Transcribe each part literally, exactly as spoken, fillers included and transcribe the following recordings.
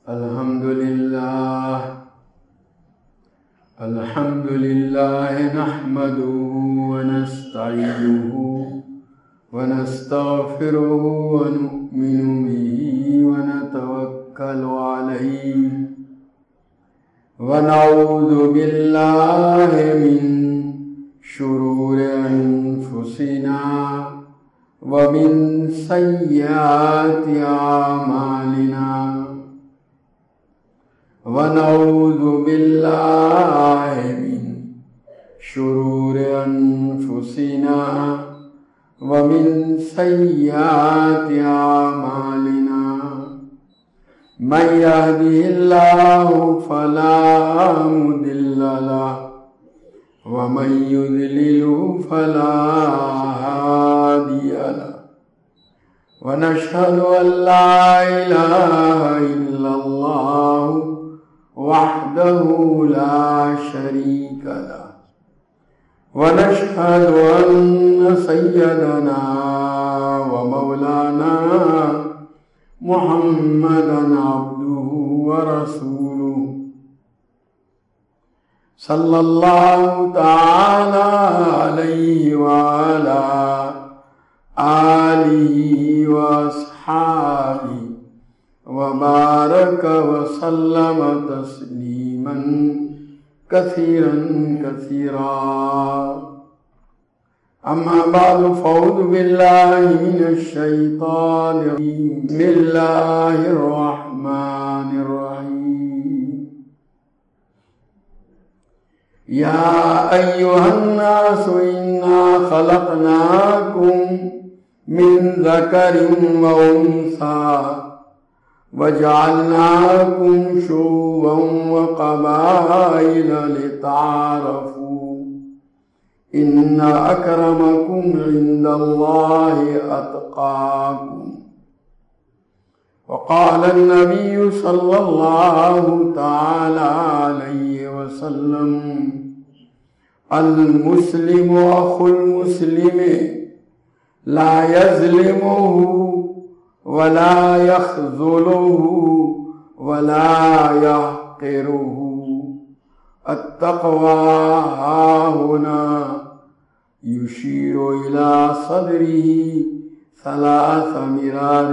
الحمد لله الحمد لله نحمده ونستعينه ونستغفره ونؤمن به ونتوكل عليه ونعوذ بالله من شرور أنفسنا ومن سيئات أعمالنا ونعوذ بالله من شرور أنفسنا ومن سيئات أعمالنا من يهده الله فلا مضل له ومن يضلل فلا هادي له ونشهد أن لا إله إلا الله وحده لا شريك له ونشهد أن سيدنا ومولانا محمدا عبده ورسوله صلى الله تعالى عليه وعلى آله وأصحابه وبارك وسلم تسليما كثيرا كثيرا أما بعد فأعوذ بالله من الشيطان الرجيم بسم الله الرحمن الرحيم يا أيها الناس إنا خلقناكم من ذكر وأنثى وجعلناكم شعوبا وقبائل لتعارفوا إن أكرمكم عند الله أتقاكم وقال النبي صلى الله تعالى عليه وسلم المسلم أخو المسلم لا يظلمه ولا يخذله ولا يحقره التقوى هاهنا يشير إلى صدره ثلاث مرار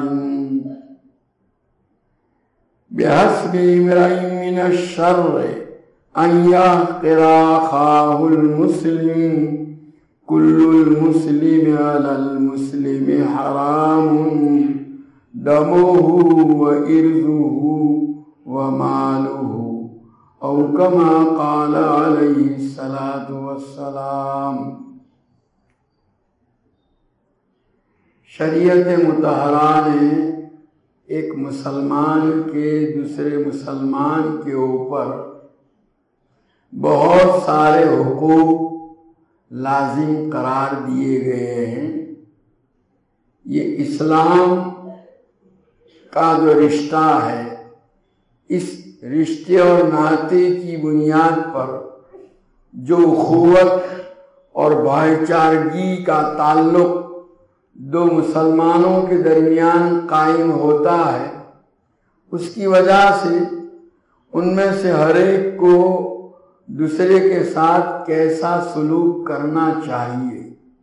بحسب امرئ من الشر أن يحقر أخاه المسلم كل المسلم على المسلم حرام دمه وإرثه وماله أو كما قال عليه الصلاة والسلام۔ شریعت مطہرہ نے ایک مسلمان کے دوسرے مسلمان کے اوپر بہت سارے حقوق لازم قرار دیے گئے ہیں۔ یہ اسلام کا جو رشتہ ہے، اس رشتے اور ناطے کی بنیاد پر جو اخوت اور بھائی چارگی کا تعلق دو مسلمانوں کے درمیان قائم ہوتا ہے، اس کی وجہ سے ان میں سے ہر ایک کو دوسرے کے ساتھ کیسا سلوک کرنا چاہیے،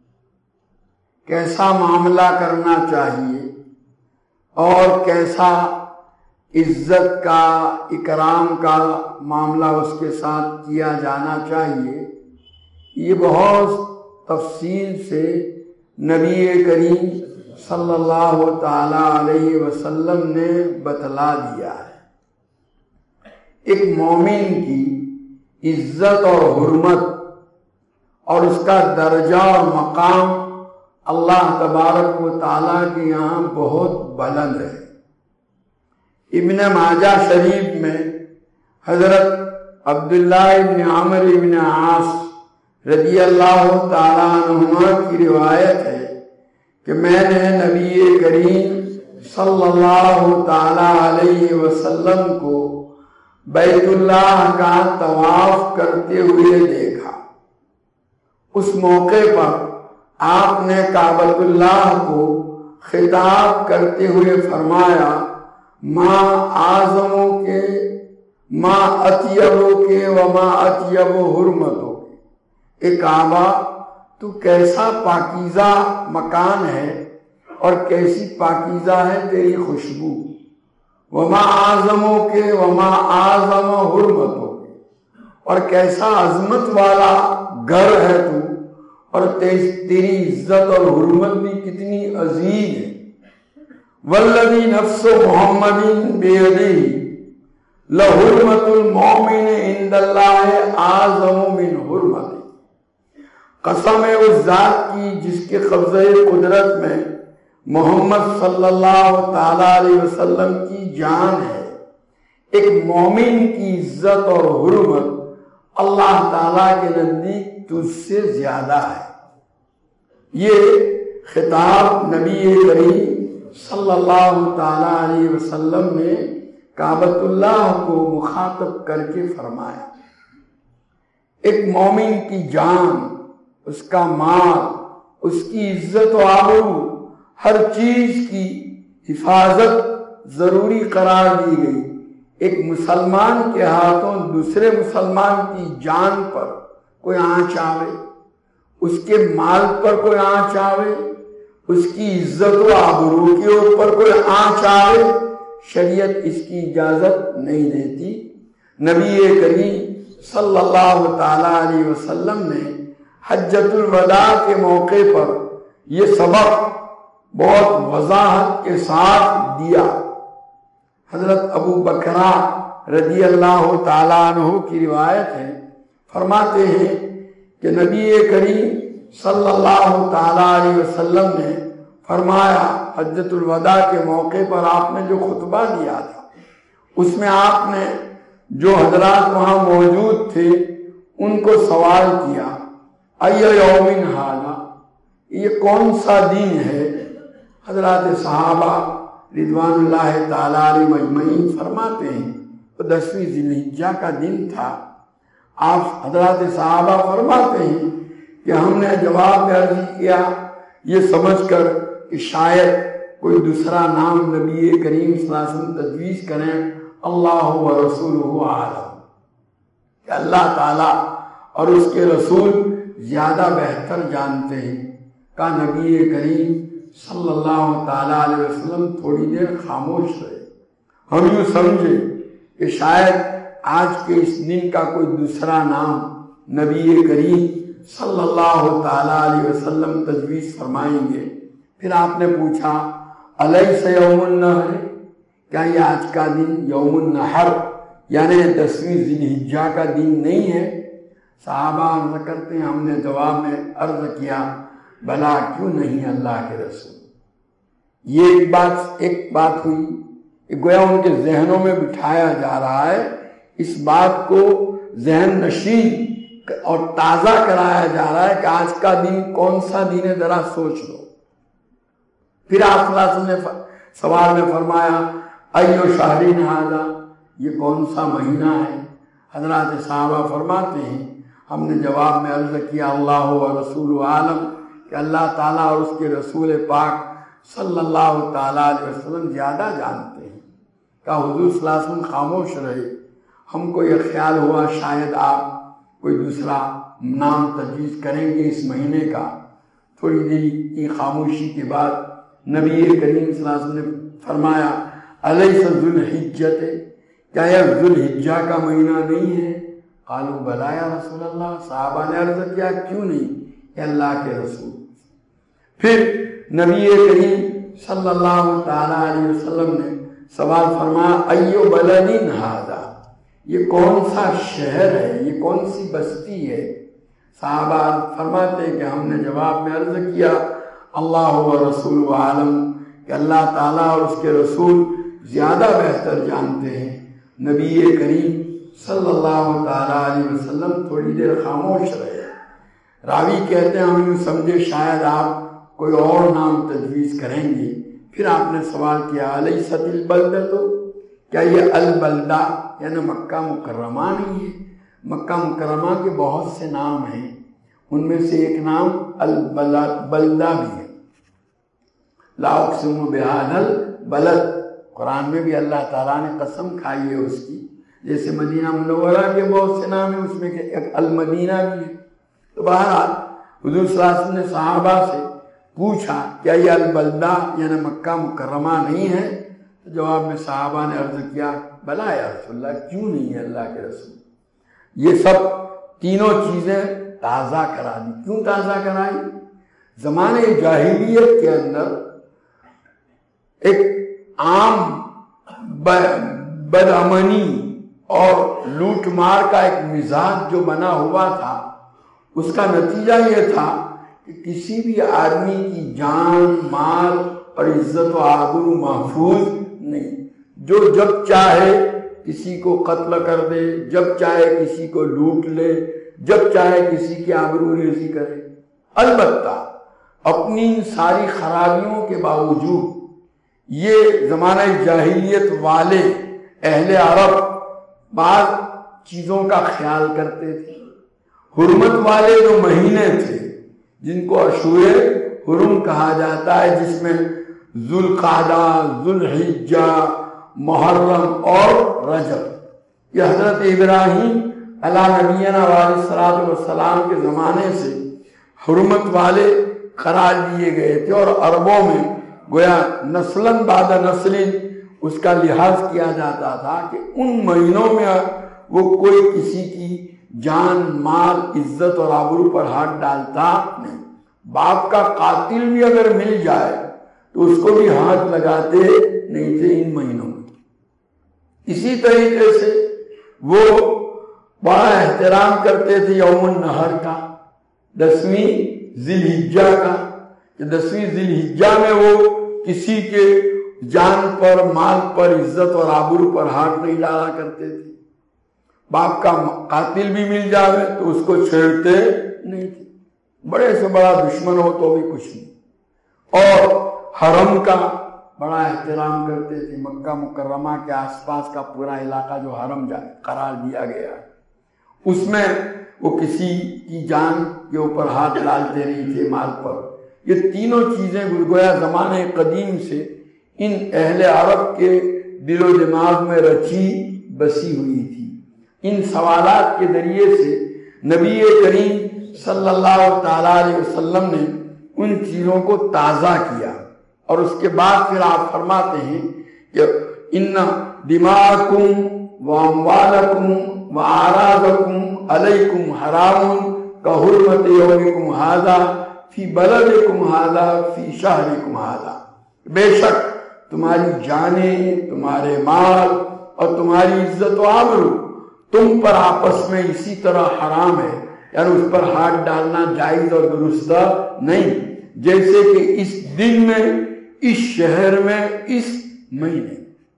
کیسا معاملہ کرنا چاہیے اور کیسا عزت کا اکرام کا معاملہ اس کے ساتھ کیا جانا چاہیے، یہ بہت تفصیل سے نبی کریم صلی اللہ تعالی علیہ وسلم نے بتلا دیا ہے۔ ایک مومن کی عزت اور حرمت اور اس کا درجہ اور مقام اللہ تبارک و تعالیٰ کے یہاں بہت بلند ہے۔ ابن ماجہ شریف میں حضرت عبداللہ ابن عمرو ابن عاص رضی اللہ تعالیٰ عنہما کی روایت ہے کہ میں نے نبی کریم صلی اللہ تعالیٰ علیہ وسلم کو بیت اللہ کا طواف کرتے ہوئے دیکھا۔ اس موقع پر آپ نے کعبۃ اللہ کو خطاب کرتے ہوئے فرمایا، ماں اعظمو کے ما اطیبو کے وما اطیبو حرمتو کے، اے کعبہ تو کیسا پاکیزہ مکان ہے اور کیسی پاکیزہ ہے تیری خوشبو، وما اعظمو کے وما اعظم حرمتو کے، اور کیسا عظمت والا گھر ہے تو، اور تیری عزت اور حرمت بھی کتنی عظیم ہے۔ والذی نفس محمد بیدہ لحرمت المؤمن عند اللہ اعظم من حرمت، قسم ہے اس ذات کی جس کے قبضہ قدرت میں محمد صلی اللہ تعالی علیہ وسلم کی جان ہے، ایک مومن کی عزت اور حرمت اللہ تعالیٰ کے نزدیک تجھ سے زیادہ ہے۔ یہ خطاب نبی کریم صلی اللہ تعالی علیہ وسلم نے کعبۃ اللہ کو مخاطب کر کے فرمایا۔ ایک مومن کی جان، اس کا مال، اس کی عزت و آبرو، ہر چیز کی حفاظت ضروری قرار دی گئی۔ ایک مسلمان کے ہاتھوں دوسرے مسلمان کی جان پر کوئی آنچ آوے، اس کے مال پر کوئی آنچ آوے، اس کی عزت و آبرو کے اوپر کوئی آنچ آوے، شریعت اس کی اجازت نہیں دیتی۔ نبی کریم صلی اللہ تعالی علیہ وسلم نے حجۃ الوداع کے موقع پر یہ سبق بہت وضاحت کے ساتھ دیا۔ حضرت ابو بکرہ رضی اللہ تعالیٰ عنہ کی روایت ہے، فرماتے ہیں کہ نبی کریم صلی اللہ تعالیٰ علیہ وسلم نے فرمایا، حجۃ الوداع کے موقع پر آپ نے جو خطبہ دیا تھا اس میں آپ نے جو حضرات وہاں موجود تھے ان کو سوال کیا، ایّ یوم ھذا، یہ کون سا دن ہے؟ حضرات صحابہ رضوان اللہ تعالیٰ علیہ مجمعین فرماتے ہیں وہ دسویں ذی الحجہ کا دن تھا۔ آپ حضرات صحابہ فرماتے ہیں کہ ہم نے جواب میں عرض کیا یہ سمجھ کر کہ شاید کوئی دوسرا نام نبی کریم صلی اللہ علیہ وسلم تجویز کریں، اللہ و رسولہ اعلم، کہ اللہ تعالیٰ اور اس کے رسول زیادہ بہتر جانتے ہیں۔ کہ نبی کریم صلی اللہ تعالیٰ علیہ وسلم تھوڑی دیر خاموش رہے۔ ہم یوں سمجھے کہ شاید آج کے اس دن کا کوئی دوسرا نام نبی کریم صلی اللہ تعالیٰ علیہ وسلم تجویز فرمائیں گے۔ پھر آپ نے پوچھا، الیس یوم النحر، کیا یہ آج کا دن یوم النحر یعنی دسویں ذی الحجہ کا دن نہیں ہے؟ صحابہ عرض کرتے ہیں ہم نے جواب میں عرض کیا، بلا کیوں نہیں اللہ کے رسول۔ یہ ایک بات ایک بات ہوئی کہ گویا ان کے ذہنوں میں بٹھایا جا رہا ہے، اس بات کو ذہن نشین اور تازہ کرایا جا رہا ہے کہ آج کا دن کون سا دن ہے، ذرا سوچ لو۔ پھر آپ صلی اللہ علیہ وسلم نے سوال میں فرمایا، ایو شہر ھذا، یہ کون سا مہینہ ہے؟ حضرات صحابہ فرماتے ہیں ہم نے جواب میں عرض کیا، اللہ و رسول عالم، کہ اللہ تعالیٰ اور اس کے رسول پاک صلی اللہ تعالیٰ علیہ وسلم زیادہ جانتے ہیں۔ کہ حضور صلی اللہ علیہ وسلم خاموش رہے۔ ہم کو یہ خیال ہوا شاید آپ کوئی دوسرا نام تجویز کریں گے اس مہینے کا۔ تھوڑی دیر کی خاموشی کے بعد نبی کریم صلی اللہ علیہ وسلم نے فرمایا، الیس ذو الحجۃ، کیا یہ ذو الحجہ کا مہینہ نہیں ہے؟ قالوا بلا یا رسول اللہ، صحابہ نے عرض کیا کیوں نہیں کہ اللہ کے رسول۔ پھر نبی کریم صلی اللہ تعالیٰ علیہ وسلم نے سوال فرمایا، ایو بلد ھذا، یہ کون سا شہر ہے، یہ کون سی بستی ہے؟ صحابہ فرماتے ہیں کہ ہم نے جواب میں عرض کیا، اللہ و رسول عالم، کہ اللہ تعالیٰ اور اس کے رسول زیادہ بہتر جانتے ہیں۔ نبی کریم صلی اللہ تعالیٰ علیہ وسلم تھوڑی دیر خاموش رہے۔ راوی کہتے ہیں ہم یوں سمجھے شاید آپ کوئی اور نام تجویز کریں گے۔ پھر آپ نے سوال کیا، الیست البلدۃ، کیا یہ البلدہ یعنی مکہ مکرمہ نہیں ہے؟ مکہ مکرمہ کے بہت سے نام ہیں، ان میں سے ایک نام البلدہ بھی ہے۔ لا اقسم بہذا البلد، قرآن میں بھی اللہ تعالیٰ نے قسم کھائی ہے اس کی، جیسے مدینہ منورہ کے بہت سے نام ہیں، اس میں ایک المدینہ بھی ہے۔ تو بہرحال حضور صلی اللہ علیہ وسلم نے صحابہ سے پوچھا کیا یہ البلدہ یعنی مکہ مکرمہ نہیں ہے؟ تو جواب میں صحابہ نے عرض کیا بلا یا رسول اللہ، کیوں نہیں ہے اللہ کے رسول؟ یہ سب تینوں چیزیں تازہ کرا دی۔ کیوں تازہ کرائی؟ زمانے جاہلیت کے اندر ایک عام بدامنی اور لوٹ مار کا ایک مزاج جو بنا ہوا تھا، اس کا نتیجہ یہ تھا کہ کسی بھی آدمی کی جان، مال اور عزت و آبرو محفوظ نہیں۔ جو جب چاہے کسی کو قتل کر دے، جب چاہے کسی کو لوٹ لے، جب چاہے کسی کی آبرو ریزی کرے۔ البتہ اپنی ساری خرابیوں کے باوجود یہ زمانہ جاہلیت والے اہل عرب بعض چیزوں کا خیال کرتے تھے۔ حرمت والے جو مہینے تھے جن کو اشہر حرم کہا جاتا ہے، جس میں ذوالقعدہ، ذوالحجہ، محرم اور رجب، یہ حضرت ابراہیم علیہ نبینا علیہ الصلوۃ والسلام کے زمانے سے حرمت والے قرار دیے گئے تھے، اور عربوں میں گویا نسلاً بعد نسل اس کا لحاظ کیا جاتا تھا کہ ان مہینوں میں وہ کوئی کسی کی جان، مال، عزت اور آبرو پر ہاتھ ڈالتا نہیں۔ باپ کا قاتل بھی اگر مل جائے تو اس کو بھی ہاتھ لگاتے نہیں تھے ان مہینوں میں۔ اسی طریقے سے وہ بڑا احترام کرتے تھے یوم النحر کا، دسویں ذی الحجہ کا، کہ دسویں ذی الحجہ میں وہ کسی کے جان پر، مال پر، عزت اور آبرو پر ہاتھ نہیں ڈالا کرتے تھے۔ باپ کا قاتل بھی مل جائے تو اس کو چھیڑتے نہیں تھے، بڑے سے بڑا دشمن ہو تو بھی کچھ نہیں۔ اور حرم کا بڑا احترام کرتے تھے، مکہ مکرمہ کے آس پاس کا پورا علاقہ جو حرم قرار دیا گیا ہے، اس میں وہ کسی کی جان کے اوپر ہاتھ ڈالتے نہیں تھے، مال پر۔ یہ تینوں چیزیں گویا زمانے قدیم سے ان اہل عرب کے دل و دماغ میں رچی بسی ہوئی تھی۔ ان سوالات کے ذریعے سے نبی کریم صلی اللہ تعالیٰ علیہ وسلم نے ان چیزوں کو تازہ کیا، اور اس کے بعد پھر آپ فرماتے ہیں کہ ان دماءکم و اموالکم و اعراضکم علیکم حرام کحرمت یومکم ھذا فی بلدکم ھذا فی شہرکم ھذا، بے شک تمہاری جانیں، تمہارے مال اور تمہاری عزت و آبرو تم پر آپس میں اسی طرح حرام ہے، یعنی اس پر ہاتھ ڈالنا جائز اور درست نہیں، جیسے کہ اس دن میں، اس شہر میں، اس مہینے۔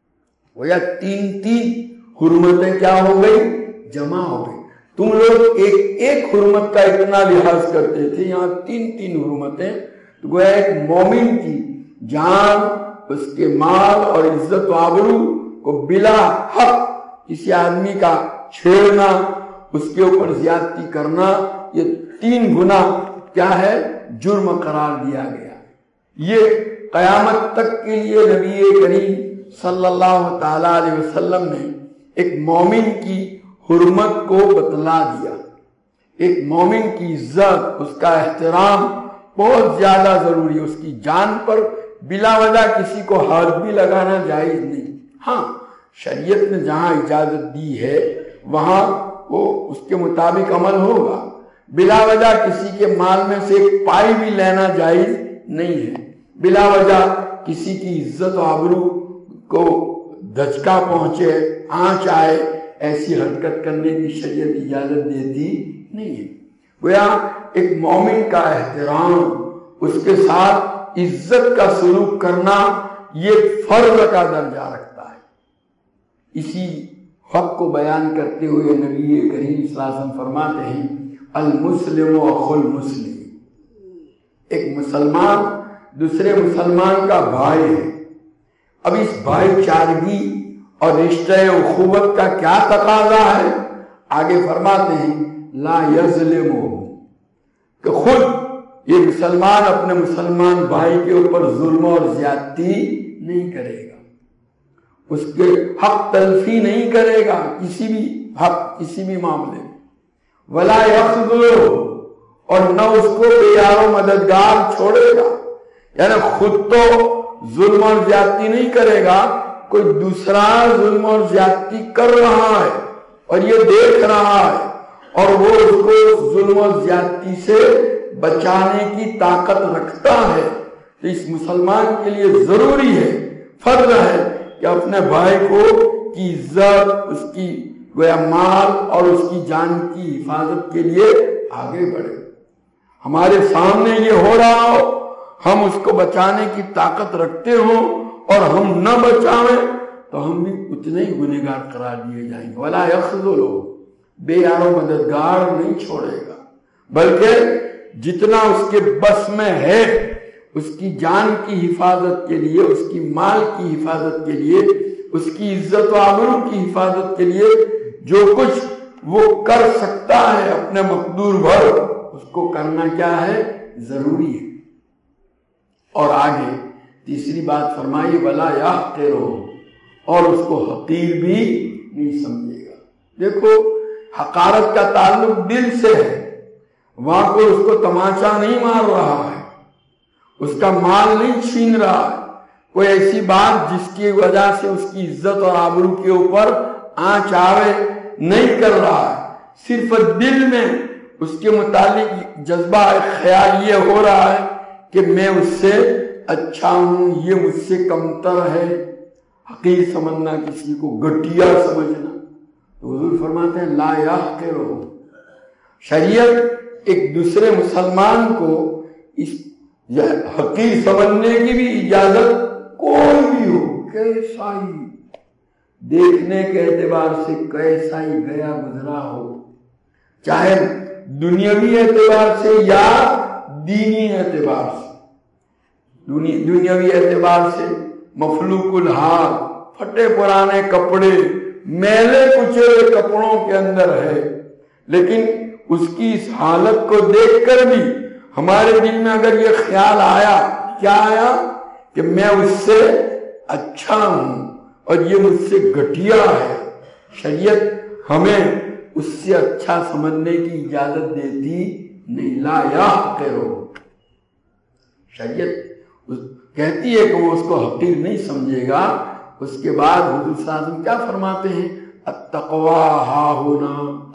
وہ یا تین تین حرمتیں کیا ہو گئی؟ جمع ہو گئی۔ تم لوگ ایک ایک حرمت کا اتنا لحاظ کرتے تھے، یہاں تین تین حرمتیں۔ تو گویا ایک مومن کی جان، اس کے مال اور عزت و آبرو کو بلا حق کسی آدمی کا چھیڑنا، اس کے اوپر زیادتی کرنا، یہ تین گنا کیا ہے؟ جرم قرار دیا گیا۔ یہ قیامت تک کے لیے نبی کریم صلی اللہ تعالی علیہ وسلم نے ایک مومن کی حرمت کو بتلا دیا۔ ایک مومن کی عزت، اس کا احترام بہت زیادہ ضروری ہے۔ اس کی جان پر بلا وجہ کسی کو ہاتھ بھی لگانا جائز نہیں۔ ہاں، شریعت نے جہاں اجازت دی ہے وہاں وہ اس کے مطابق عمل ہوگا۔ بلا وجہ کسی کے مال میں سے ایک پائی بھی لینا جائز نہیں ہے۔ بلا وجہ کسی کی عزت و آبرو کو دھچکا پہنچے، آنچ آئے، ایسی حرکت کرنے کی شریعت اجازت دیتی نہیں ہے۔ گویا ایک مومن کا احترام، اس کے ساتھ عزت کا سلوک کرنا، یہ فرض کا درجہ رکھتا ہے۔ اسی حق کو بیان کرتے ہوئے نبی کریم صلی اللہ علیہ وسلم فرماتے ہیں المسلم اخو المسلم، ایک مسلمان دوسرے مسلمان کا بھائی ہے۔ اب اس بھائی چارگی اور رشتہ اخوت کا کیا تقاضا ہے؟ آگے فرماتے ہیں لا یظلمہ، کہ خود یہ مسلمان اپنے مسلمان بھائی کے اوپر ظلم اور زیادتی نہیں کرے گا، اس کے حق تلفی نہیں کرے گا کسی بھی حق کسی بھی معاملے میں، ولا یخذلہ، اور نہ اس کو بے یار و مددگار چھوڑے گا، یعنی خود تو ظلم اور زیادتی نہیں کرے گا، کوئی دوسرا ظلم اور زیادتی کر رہا ہے اور یہ دیکھ رہا ہے اور وہ اس کو ظلم اور زیادتی سے بچانے کی طاقت رکھتا ہے، تو اس مسلمان کے لیے ضروری ہے، فرض ہے کہ اپنے بھائی کو کی عزت، اس کی گویا مال اور اس کی جان کی حفاظت کے لیے آگے بڑھے۔ ہمارے سامنے یہ ہو رہا ہو، ہم اس کو بچانے کی طاقت رکھتے ہوں اور ہم نہ بچائیں تو ہم بھی اتنے ہی گنہگار قرار دیے جائیں گے۔ ولا یخذلہ، بے یار و مددگار نہیں چھوڑے گا، بلکہ جتنا اس کے بس میں ہے اس کی جان کی حفاظت کے لیے، اس کی مال کی حفاظت کے لیے، اس کی عزت و آبرو کی حفاظت کے لیے جو کچھ وہ کر سکتا ہے اپنے مقدور بھر، اس کو کرنا کیا ہے؟ ضروری ہے۔ اور آگے تیسری بات فرمائی، ولا یحقرہ، اور اس کو حقیر بھی نہیں سمجھے گا۔ دیکھو حقارت کا تعلق دل سے ہے، وہاں کوئی اس کو تماچا نہیں مار رہا ہے، اس کا مال نہیں چھین رہا ہے، کوئی ایسی بات جس کی وجہ سے اس کی عزت اور آبرو کے اوپر آنچ آوے نہیں کر رہا ہے، صرف دل میں اس کے متعلق جذبہ خیال یہ ہو رہا ہے کہ میں اس سے اچھا ہوں، یہ مجھ سے کمتر ہے۔ حقیر سمجھنا، کسی کو گھٹیا سمجھنا، تو حضور فرماتے ہیں لا یحقرہ۔ شریعت ایک دوسرے مسلمان کو اس حقیر سمجھنے کی بھی اجازت کوئی بھی ہو، کیسا ہی دیکھنے کے اعتبار سے کیسا ہی گیا گزرا ہو، چاہے دنیاوی اعتبار سے یا دینی اعتبار سے۔ دنیاوی اعتبار سے مفلوق الحال، پھٹے پرانے کپڑے، میلے کچے کپڑوں کے اندر ہے، لیکن اس کی اس حالت کو دیکھ کر بھی ہمارے دل میں اگر یہ خیال آیا، کیا آیا؟ کہ میں اس سے اچھا ہوں اور یہ مجھ سے گھٹیا ہے، شریعت ہمیں اس سے اچھا سمجھنے کی اجازت دیتی نہیں۔ لا یحقرہ، شریعت کہتی ہے کہ وہ اس کو حقیر نہیں سمجھے گا۔ اس کے بعد حضور صلی اللہ علیہ وسلم کیا فرماتے ہیں؟ التقوی ہاہنا۔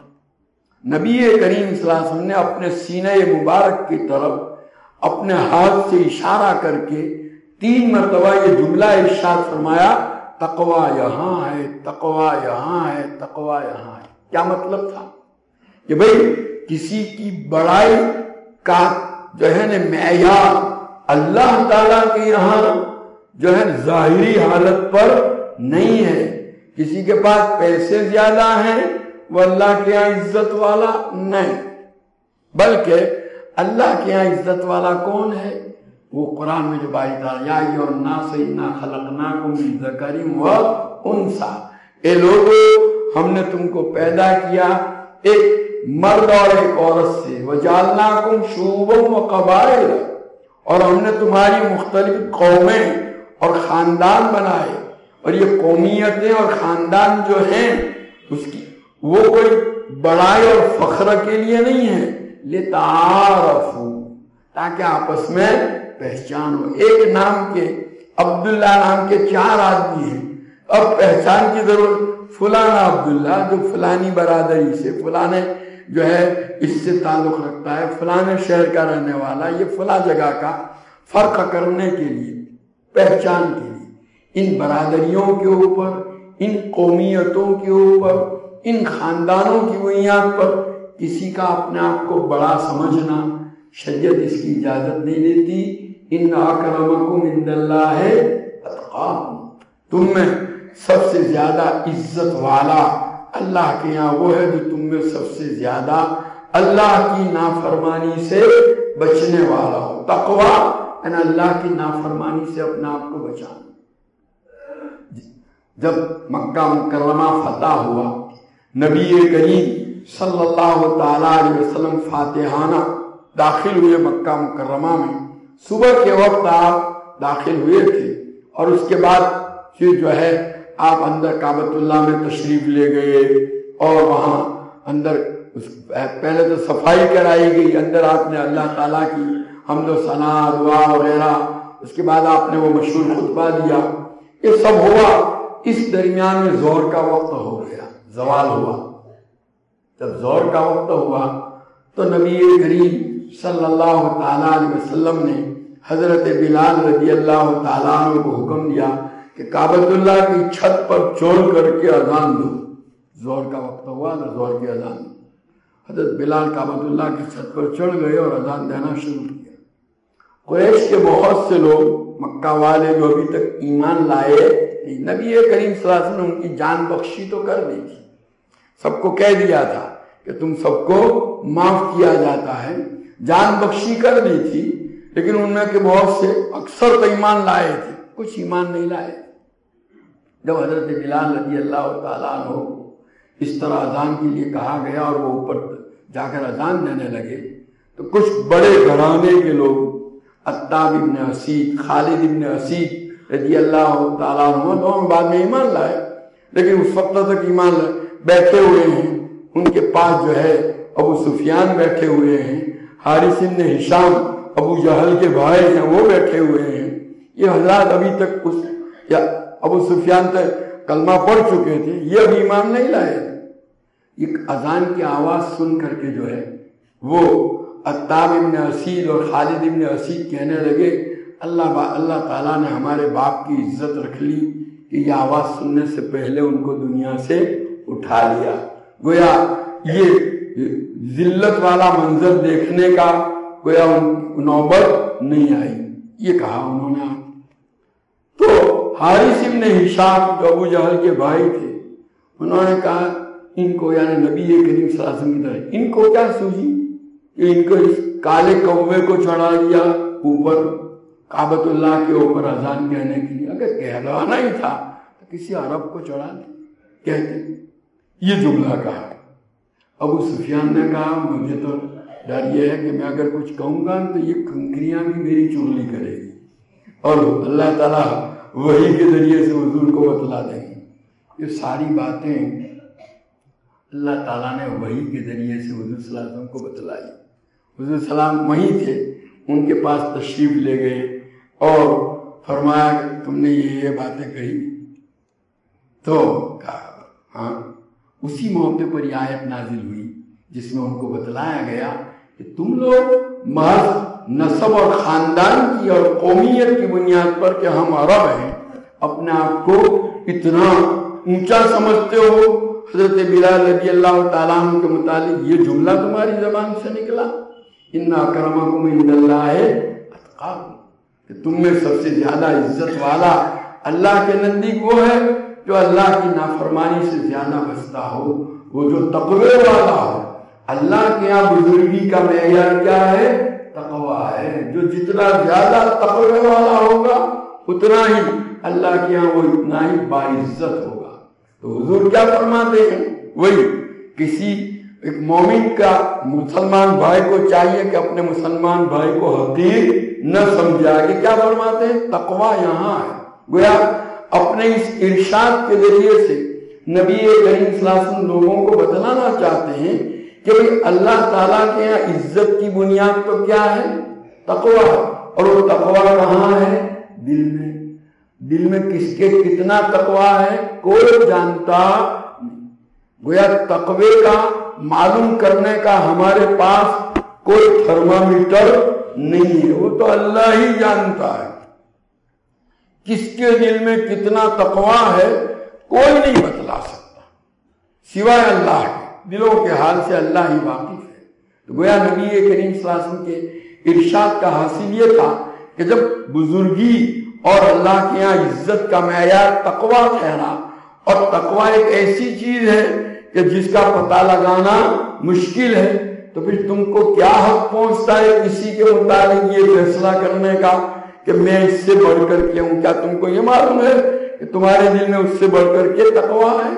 نبی کریم صلی اللہ علیہ وسلم نے اپنے سینہ مبارک کی طرف اپنے ہاتھ سے اشارہ کر کے تین مرتبہ یہ جملہ ارشاد فرمایا، تقوی یہاں ہے، تقوی یہاں ہے، تقوی یہاں ہے۔ کیا مطلب تھا؟ کہ بھئی کسی کی بڑائی کا جو ہے نا معیار اللہ تعالیٰ کے یہاں جو ہے ظاہری حالت پر نہیں ہے۔ کسی کے پاس پیسے زیادہ ہیں وہ اللہ کے یہاں عزت والا نہیں، بلکہ اللہ کے یہاں عزت والا کون ہے؟ وہ قرآن میں جو باری تعالیٰ یا ایھا الناس انا خلقناکم من ذکر و انثی، اے لوگو ہم نے تم کو پیدا کیا ایک مرد اور ایک عورت سے، وجعلناکم شعوبا و قبائل، اور ہم نے تمہاری مختلف قومیں اور خاندان بنائے، اور یہ قومیتیں اور خاندان جو ہیں اس کی وہ کوئی بڑائی اور فخر کے لیے نہیں ہے، لتعارفوا، تاکہ آپس میں پہچان ہو۔ ایک نام کے عبداللہ نام کے چار آدمی ہیں، اب پہچان کی ضرورت، فلانا عبداللہ جو فلانی برادری سے، فلانے جو ہے اس سے تعلق رکھتا ہے، فلانے شہر کا رہنے والا، یہ فلاں جگہ کا، فرق کرنے کے لیے، پہچان کے لیے۔ ان برادریوں کے اوپر، ان قومیتوں کے اوپر، ان خاندانوں کی بنیاد پر کسی کا اپنے آپ کو بڑا سمجھنا شریعت اس کی اجازت نہیں دیتی۔ ان اکرمکم عند اللہ اتقاکم، تم میں سب سے زیادہ عزت والا اللہ کے یہاں وہ ہے جو تم میں سب سے زیادہ اللہ کی نافرمانی سے بچنے والا ہو۔ تقوی یعنی اللہ کی نافرمانی سے اپنے آپ کو بچانا۔ جب مکہ مکرمہ فتح ہوا، نبی کریم صلی اللہ تعالیٰ علیہ وسلم فاتحانہ داخل ہوئے مکہ مکرمہ میں، صبح کے وقت آپ داخل ہوئے تھے، اور اس کے بعد پھر جو ہے آپ اندر کعبۃ اللہ میں تشریف لے گئے اور وہاں اندر پہلے تو صفائی کرائی گئی، اندر آپ نے اللہ تعالیٰ کی حمد و ثنا، دعا وغیرہ، اس کے بعد آپ نے وہ مشہور خطبہ دیا، یہ سب ہوا۔ اس درمیان میں ظہر کا وقت ہو گیا، زوال ہوا۔ جب ظہر کا وقت ہوا تو نبی کریم صلی اللہ تعالیٰ علیہ وسلم نے حضرت بلال رضی اللہ تعالیٰ عنہ کو حکم دیا کہ کعبۃ اللہ کی چھت پر چڑھ کر کے اذان دو۔ ظہر کا وقت ہوا تو ظہر کی اذان دو۔ حضرت بلال کعبۃ اللہ کی چھت پر چڑھ گئے اور اذان دینا شروع کیا۔ قریش کے بہت سے لوگ، مکہ والے جو ابھی تک ایمان لائے، نبی کریم صلی اللہ علیہ وسلم نے ان کی جان بخشی تو کر دی تھی، سب کو کہہ دیا تھا کہ تم سب کو معاف کیا جاتا ہے، جان بخشی کر دی تھی، لیکن ان میں کے بہت سے اکثر تو ایمان لائے تھے، کچھ ایمان نہیں لائے۔ جب حضرت بلال رضی اللہ تعالیٰ عنہ کو اس طرح اذان کے لیے کہا گیا اور وہ اوپر جا کر اذان دینے لگے تو کچھ بڑے گھرانے کے لوگ، عتاب ابن اسید، خالد ابن اسید رضی اللہ تعالیٰ عنہ، دونوں بعد میں ایمان لائے لیکن اس وقت تک ایمان لائے، بیٹھے ہوئے ہیں۔ ان کے پاس جو ہے ابو سفیان بیٹھے ہوئے ہیں، حارث بن ہشام ابو جہل کے بھائی ہیں وہ بیٹھے ہوئے ہیں۔ یہ حضرات ابھی تک اس یا ابو سفیان تک کلمہ پڑھ چکے تھے، یہ ابھی ایمان نہیں لائے۔ ایک اذان کی آواز سن کر کے جو ہے وہ عتاب ابن اسید اور خالد ابن اسید کہنے لگے اللہ اللہ تعالیٰ نے ہمارے باپ کی عزت رکھ لی کہ یہ آواز سننے سے پہلے ان کو دنیا سے اٹھا لیا۔ گویا یہ ذلت والا منظر دیکھنے کا گویا نوبت نہیں آئی، یہ کہا انہوں نے۔ تو حارث ابن ہشام جو ابو جہل کے بھائی تھے، انہوں نے کہا ان کو، یعنی نبی کریم صلی اللہ علیہ وسلم کی طرح، ان کو کیا سوجی کہ ان کو اس کالے کوے کو چڑھا دیا اوپر کعبۃ اللہ کے اوپر اذان کہنے کے لیے؟ اگر کہلوانا ہی تھا تو کسی عرب کو چڑھا دے کہتے۔ یہ جملہ کہا۔ ابو سفیان نے کہا مجھے تو ڈر یہ ہے کہ میں اگر کچھ کہوں گا تو یہ کنکریاں بھی میری چغلی کرے گی اور اللہ تعالیٰ وحی کے ذریعے سے حضور کو بتلا دیں گے۔ یہ ساری باتیں اللہ تعالیٰ نے وحی کے ذریعے سے حضور صلی اللہ علیہ وسلم کو بتلائی۔ حضور صلی اللہ علیہ وسلم وہیں تھے، ان کے پاس تشریف لے گئے اور فرمایا کہ تم نے یہ یہ باتیں کہی، تو کہا ہاں۔ اسی موقع پر یہ آیت نازل ہوئی جس میں ان کو بتلایا گیا کہ تم لوگ محض نسب اور خاندان کی اور قومیت کی بنیاد پر کہ ہم عرب ہیں اپنے آپ کو اتنا اونچا سمجھتے ہو۔ حضرت بلال رضی اللہ تعالیٰ عنہ کے متعلق یہ جملہ تمہاری زبان سے نکلا، ان اکرمکم عند اللہ اتقاکم، کہ تم میں سب سے زیادہ عزت والا اللہ کے نزدیک وہ ہے جو اللہ کی نافرمانی سے زیادہ بچتا ہو، وہ جو تقوی والا ہو۔ اللہ کے یہاں بزرگی کا معیار کیا ہے؟ تقوی ہے۔ جو جتنا زیادہ تقوی والا ہوگا اتنا ہی اللہ کے یہاں وہ اتنا ہی باعزت ہوگا۔ تو حضور کیا فرماتے ہیں؟ وہی کسی ایک مومن کا مسلمان بھائی کو چاہیے کہ اپنے مسلمان بھائی کو حقیر نہ سمجھا، کہ کیا فرماتے ہیں؟ تقوی یہاں ہے۔ گویا اپنے اس ارشاد کے ذریعے سے نبی کریم صلی اللہ علیہ وسلم لوگوں کو بتلانا چاہتے ہیں کہ اللہ تعالیٰ کے یہاں عزت کی بنیاد تو کیا ہے؟ تقوی۔ اور وہ تقوی کہاں ہے؟ دل میں۔ دل میں کس کے کتنا تقوی ہے کوئی جانتا نہیں۔ گویا تقوی کا معلوم کرنے کا ہمارے پاس کوئی تھرمامیٹر نہیں ہے، وہ تو اللہ ہی جانتا ہے کس کے دل میں کتنا تقوی ہے، کوئی نہیں بتلا سکتا سوائے اللہ کے۔ دلوں کے حال سے اللہ ہی واقف ہے۔ تو گویا نبی کریم صلی اللہ علیہ وسلم کے ارشاد کا حاصل یہ تھا کہ جب بزرگی اور اللہ کے یہاں عزت کا معیار تقوی ٹھہرا، اور تقوی ایک ایسی چیز ہے کہ جس کا پتہ لگانا مشکل ہے، تو پھر تم کو کیا حق پہنچتا ہے کسی کے متعلق یہ فیصلہ کرنے کا کہ میں اس سے بڑھ کر کے ہوں؟ کیا تم کو یہ معلوم ہے کہ تمہارے دل میں اس سے بڑھ کر کے تقوی ہے؟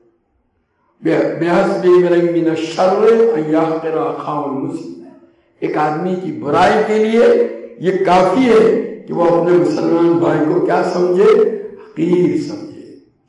بِحَسْبِ امْرِئٍ مِّنَ الشَّرِّ أَن يَحْقِرَ أَخَاهُ الْمُسْلِمَ، ایک آدمی کی برائی کے لیے یہ کافی ہے کہ وہ اپنے مسلمان بھائی کو کیا سمجھے؟ حقیر سمجھے،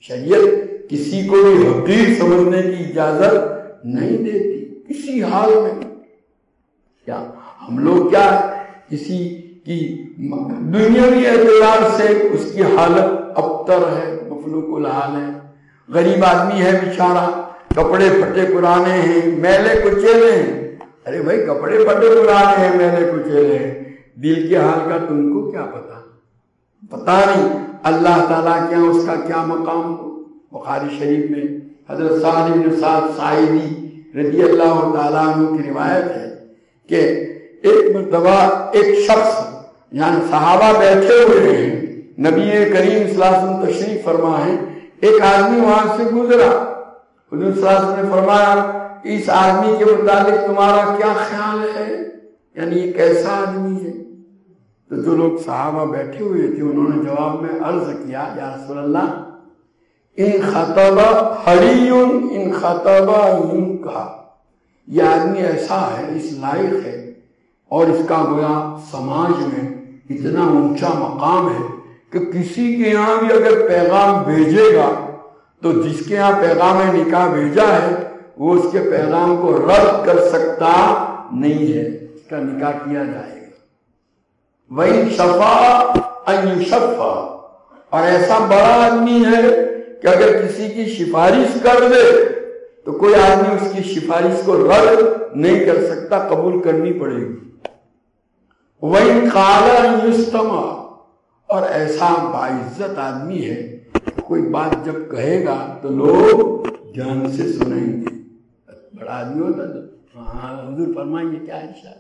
شریعت کسی کو بھی حقیر سمجھنے کی اجازت نہیں دیتی کسی حال میں. کیا ہم لوگ کیا کسی کی دنیاوی اعتبار سے اس کی حالت ابتر ہے، مفلوق الحال ہے. غریب آدمی ہے بیچارہ، کپڑے پھٹے پرانے ہیں، میلے کچیلے ہیں. ارے بھائی کپڑے پھٹے پرانے ہیں، میلے کچیلے ہیں، دل کے حال کا تم کو کیا پتا؟ پتا نہیں اللہ تعالیٰ کیا اس کا کیا مقام ہو. بخاری شریف میں حضرت سعد بن سعد ساعدی رضی اللہ تعالیٰ عنہ کی روایت ہے کہ ایک مرتبہ ایک شخص یعنی صحابہ بیٹھے ہوئے ہیں، نبی کریم صلی اللہ علیہ وسلم تشریف فرما ہے، ایک آدمی وہاں سے گزرا. حضور صلی اللہ علیہ وسلم نے فرمایا اس آدمی کے متعلق تمہارا کیا خیال ہے، یعنی یہ کیسا آدمی ہے؟ تو جو لوگ صحابہ بیٹھے ہوئے تھے انہوں نے جواب میں عرض کیا یا رسول اللہ ان خطب حری ان خطب ان کا، یہ آدمی ایسا ہے، اس لائق ہے اور اس کا گویا سماج میں اتنا اونچا مقام ہے کہ کسی کے یہاں بھی اگر پیغام بھیجے گا تو جس کے یہاں پیغام نکاح بھیجا ہے وہ اس کے پیغام کو رد کر سکتا نہیں ہے، اس کا نکاح کیا جائے گا. وَإِن شَفَا أَن يُشَفَّا، اور ایسا بڑا آدمی ہے کہ اگر کسی کی سفارش کر دے تو کوئی آدمی اس کی سفارش کو رد نہیں کر سکتا، قبول کرنی پڑے گی. وَإِن قَالَ أَن يُسْتَمَعَ، اور ایسا باعزت آدمی ہے کوئی بات جب کہے گا تو لوگ جان سے سنیں گے. بڑا آدمی ہوتا تو ہاں حضور فرمائیں گے کیا ارشاد.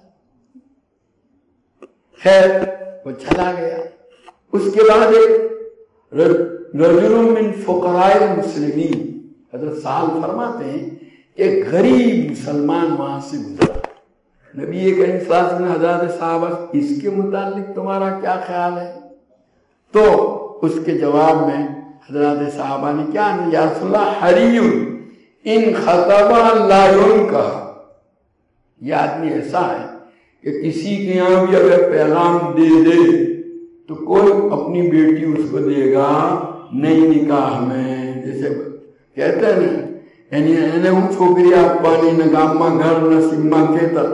خیر وہ چلا گیا. اس کے بعد ایک رجل من فقراء المسلمین، حضرت صاحب فرماتے ہیں کہ غریب مسلمان وہاں سے گزرا. نبی کریم صلی اللہ علیہ وسلم نے حضرت صحابہ اس کے متعلق تمہارا کیا خیال ہے؟ تو اس کے جواب میں حضرت صحابہ نے کیا یا رسول اللہ حری ان خطبہ لا ينکح، یہ آدمی ایسا ہے کہ کسی کے یہاں بھی اگر پیغام دے دے تو کوئی اپنی بیٹی اس کو دے گا نہیں نکاح میں. جیسے کہتے ہیں نا یعنی એને હું છોકરી આપવાની ને ગામમાં ઘર ને સીમમાં ખેતર،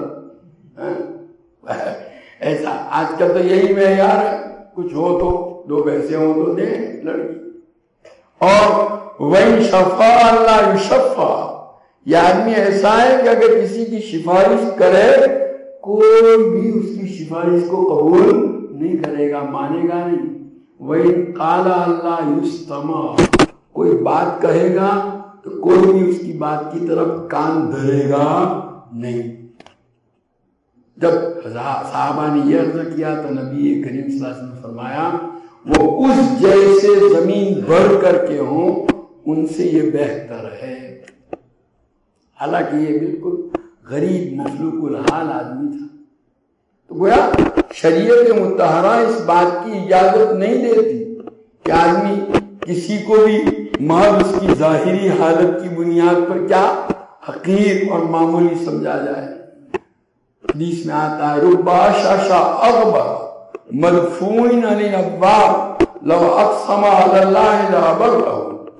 ایسا آج کل تو یہی معیار ہے، کچھ ہو تو دو پیسے ہو تو دے لڑکی. اور وَإِن شَفَّا لَا يُشَفَّا، یہ آدمی ایسا ہے کہ اگر کسی کی سفارش کرے کوئی بھی اس کی سفارش کو قبول نہیں کرے گا، مانے گا نہیں. وَإِن قَالَ لَا يُسْتَمَعُ، کوئی بات کہے گا تو کوئی بھی اس کی بات کی طرف کان دھرے گا نہیں. جب صحابہ نے یہ عرض کیا تو نبی کریم صلی اللہ علیہ وسلم نے فرمایا وہ اس جیسے زمین بھر کر کے ہوں ان سے یہ بہتر ہے. حالانکہ یہ بالکل غریب مفلوق الحال آدمی تھا. تو گویا شریعت مطہرہ اس بات کی اجازت نہیں دیتی کہ آدمی کسی کو بھی محض اس کی ظاہری حالت کی بنیاد پر کیا حقیر اور معمولی سمجھا جائے. حدیث میں آتا ہے ربا شاشا اغبا مدفوعن علی الابواب لو اقسم علی اللہ لابرہ.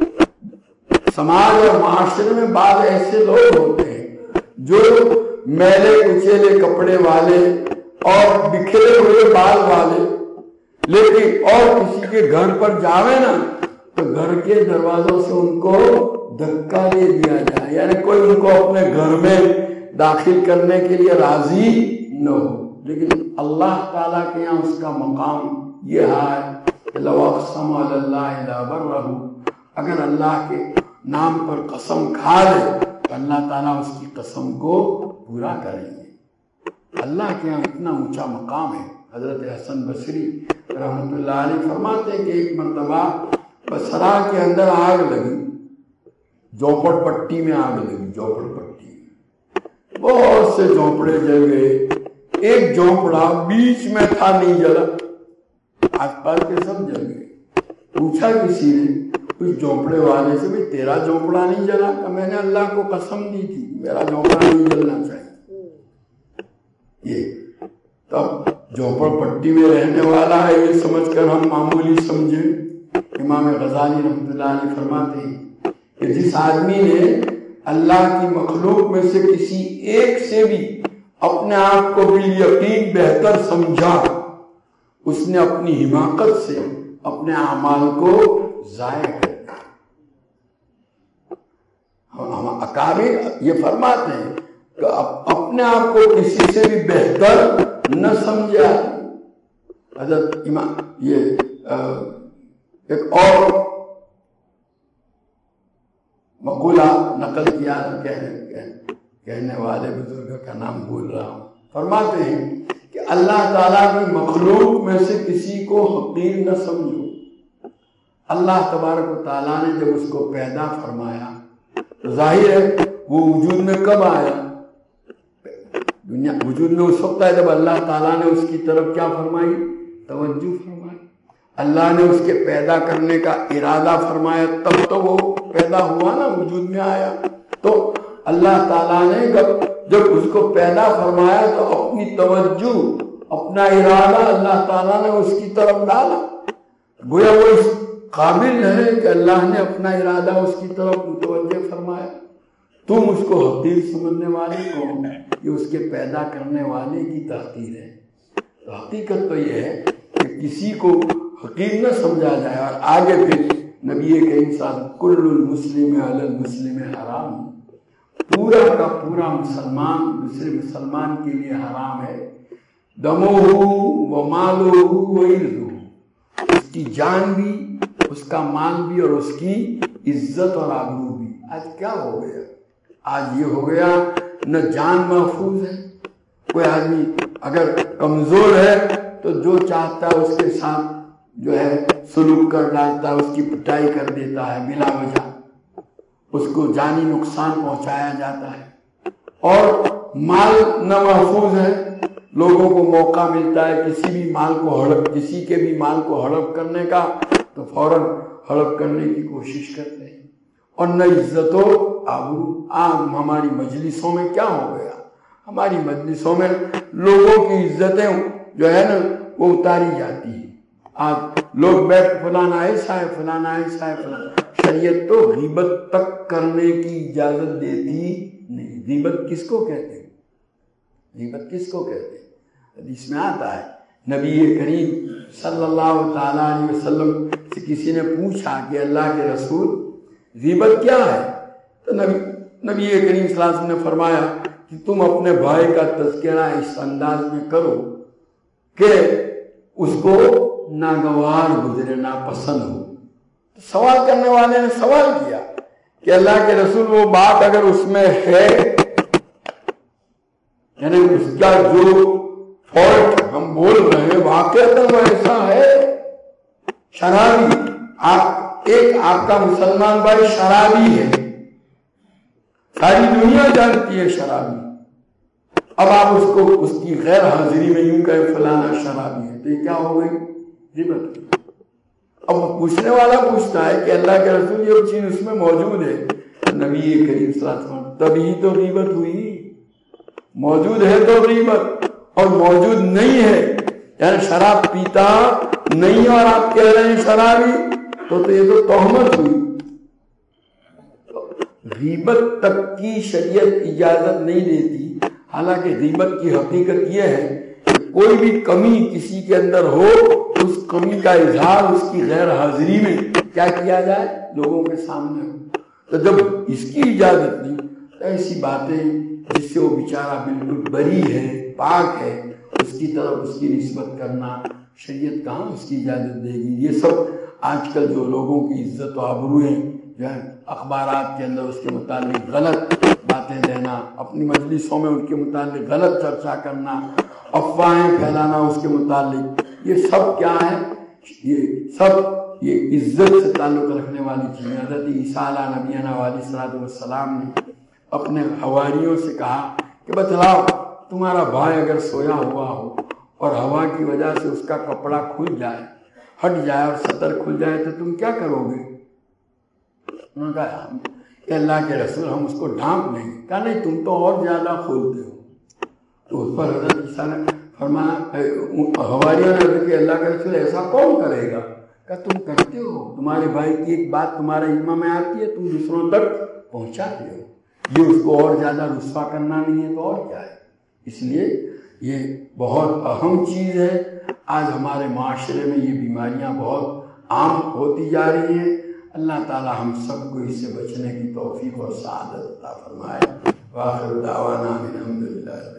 سماج اور معاشرے میں بعض ایسے لوگ ہوتے ہیں جو میلے کچیلے کپڑے والے اور بکھرے ہوئے بال والے، لیکن اور کسی کے گھر پر جاوے نا تو گھر کے دروازوں سے ان کو دھکا دے دیا جائے، یعنی کوئی ان کو اپنے گھر میں داخل کرنے کے لیے راضی نہ ہو. لیکن اللہ تعالیٰ کے یہاں اس کا مقام یہ ہے کہ لو اقسم علی اللہ لابرہ، اگر اللہ کے نام پر قسم کھا لے تو اللہ تعالیٰ اس کی قسم کو پورا کریں گے. اللہ کے یہاں اتنا اونچا مقام ہے. حضرت حسن بصری رحمۃ اللہ علیہ فرماتے ہیں کہ ایک مرتبہ بصرہ کے اندر آگ لگی، جھونپڑ پٹی میں آگ لگی. جھونپڑ پٹی میں بہت سے جھونپڑے جل گئے، ایک جھونپڑا بیچ میں تھا نہیں جلا، آس پاس کے سب جل گئے. پوچھا کسی نے اس جھونپڑے والے سے بھی تیرا جھونپڑا نہیں جلا؟ کہ میں نے اللہ کو قسم دی تھی میرا جھونپڑا نہیں جلنا چاہیے. یہ تب جھونپڑ پٹی میں رہنے والا ہے یہ سمجھ کر ہم معمولی سمجھیں، امام غزالی رحمۃ اللہ علیہ فرماتے ہیں کہ جس آدمی نے اللہ کی مخلوق میں سے کسی ایک سے بھی اپنے آپ کو بالیقین بہتر سمجھا، اس نے اپنی حماقت سے اپنے اعمال کو ضائع کر دیا۔ ہم اکابر یہ فرماتے ہیں کہ اپنے آپ کو کسی سے بھی بہتر نہ سمجھا۔ حضرت امام یہ ایک اور مقولہ نقل کیا، کہنے والے بزرگ کا نام بھول رہا ہوں، فرماتے ہیں کہ اللہ تعالیٰ کی مخلوق میں سے کسی کو حقیر نہ سمجھو۔ اللہ تبارک و تعالیٰ نے جب اس کو پیدا فرمایا تو ظاہر ہے وہ وجود میں کب آیا؟ دنیا وجود میں اس وقت ہے جب اللہ تعالیٰ نے اس کی طرف کیا فرمائی؟ توجہ فرمائی۔ اللہ نے اس کے پیدا کرنے کا ارادہ فرمایا، تب تو وہ پیدا ہوا نا، وجود میں آیا۔ تو اللہ تعالیٰ نے جب اس کو پیدا فرمایا تو اپنی توجہ، اپنا ارادہ اللہ تعالیٰ نے اس کی طرف ڈالا۔ گویا وہ اس قابل ہے کہ اللہ نے اپنا ارادہ اس کی طرف متوجہ فرمایا۔ تم اس کو حقیر سمجھنے والے کون؟ یہ اس کے پیدا کرنے والے کی تحقیر ہے۔ تو حقیقت تو یہ ہے کہ کسی کو حقیر نہ سمجھا جائے۔ اور آگے پھر نبی کریم صلی اللہ علیہ وسلم کل المسلم علی المسلم حرام، پورا کا پورا مسلمان دوسرے مسلمان کے لیے حرام ہے۔ دمہ و مالہ و عرضہ، اس کی جان بھی، اس کا مال بھی، اور اس کی عزت اور آبرو بھی۔ آج کیا ہو گیا؟ آج یہ ہو گیا نہ جان محفوظ ہے، کوئی آدمی اگر کمزور ہے تو جو چاہتا ہے اس کے ساتھ جو ہے سلوک کر ڈالتا ہے، اس کی پٹائی کر دیتا ہے بلا وجہ، اس کو جانی نقصان پہنچایا جاتا ہے۔ اور مال نہ محفوظ ہے، لوگوں کو موقع ملتا ہے کسی بھی مال کو ہڑپ کسی کے بھی مال کو ہڑپ کرنے کا تو فوراً ہڑپ کرنے کی کوشش کرتے ہیں۔ اور نہ عزت و آبرو۔ آج ہماری مجلسوں میں کیا ہو گیا؟ ہماری مجلسوں میں لوگوں کی عزتیں جو ہے نا وہ اتاری جاتی ہیں۔ آج لوگ بیٹھ فلانا ایسا ہے، فلانا ایسا ہے، فلانا۔ شریعت تو غیبت تک کرنے کی اجازت دیتی نہیں۔ غیبت کس کو کہتے ہیں؟ غیبت کس کو کہتے ہیں؟ حدیث میں آتا ہے، نبی کریم صلی اللہ تعالیٰ علیہ وسلم سے کسی نے پوچھا کہ اللہ کے رسول غیبت کیا ہے؟ تو نبی نبی کریم صلی اللہ علیہ وسلم نے فرمایا کہ تم اپنے بھائی کا تذکرہ اس انداز میں کرو کہ اس کو ناگوار گزرے، ناپسند ہو۔ تو سوال کرنے والے نے سوال کیا کہ اللہ کے رسول وہ بات اگر اس میں ہے، یعنی اس کا جو فالٹ ہم بول رہے ہیں واقعہ وہ ایسا ہے، شرابی، آپ ایک آپ کا مسلمان بھائی شرابی ہے، ساری دنیا جانتی ہے شرابی، اب آپ اس کو اس کی غیر حاضری میں یوں کہیں فلانا شرابی ہے، تو یہ کیا ہو گئی؟ غیبت۔ اب پوچھنے والا پوچھتا ہے کہ اللہ کے رسول یہ چیز اس میں موجود ہے، نبی کریم صلی اللہ علیہ وسلم تبھی تو غیبت ہوئی۔ موجود ہے تو غیبت، اور موجود نہیں ہے یعنی شراب پیتا نہیں اور آپ کہہ رہے ہیں شرابی، تو تو یہ تو تہمت ہوئی۔ غیبت تک کی شریعت اجازت نہیں دیتی، حالانکہ غیبت کی حقیقت یہ ہے کہ کوئی بھی کمی کسی کے اندر ہو، اس کمی کا اظہار اس کی غیر حاضری میں کیا کیا جائے؟ لوگوں کے سامنے ہو۔ تو جب اس کی اجازت نہیں تو ایسی باتیں جس سے وہ بیچارہ بالکل بری ہے، پاک ہے، اس کی طرف اس کی نسبت کرنا شریعت کہاں اس کی اجازت دے گی؟ یہ سب آج کل جو لوگوں کی عزت و آبروئیں جو ہے اخبارات کے اندر اس کے متعلق غلط باتیں دینا، اپنی مجلسوں میں ان کے متعلق غلط چرچا کرنا، افواہیں پھیلانا اس کے متعلق، یہ سب کیا ہے؟ یہ سب یہ عزت سے تعلق رکھنے والی چیزیں۔ حضرت عیسیٰ علیہ نبینا علیہ الصلوۃ والسلام نے اپنے حواریوں سے کہا کہ بتلاؤ تمہارا بھائی اگر سویا ہوا ہو اور ہوا کی وجہ سے اس کا کپڑا کھل جائے، ہٹ جائے اور سطر کھل جائے تو تم کیا کرو گے؟ انہوں نے کہا کہ اللہ کے رسول ہم اس کو ڈھانپ لیں گے۔ کہا نہیں، تم تو اور زیادہ کھولتے ہو۔ تو اس پر حضرت عیسیٰ نے فرمایا، حواریوں نے کہ اللہ کے رسول ایسا کون کرے گا؟ کہ تم کرتے ہو، تمہارے بھائی کی ایک بات تمہارے علم میں آتی ہے، تم دوسروں تک پہنچاتے ہو، یہ اس کو اور زیادہ رسوا کرنا نہیں ہے تو اور کیا ہے۔ اس لیے یہ بہت اہم چیز ہے۔ آج ہمارے معاشرے میں یہ بیماریاں بہت عام ہوتی جا رہی ہیں۔ اللہ تعالی ہم سب کو اس سے بچنے کی توفیق اور سعادت عطا فرمائے۔ وآخر دعوانا الحمد للہ۔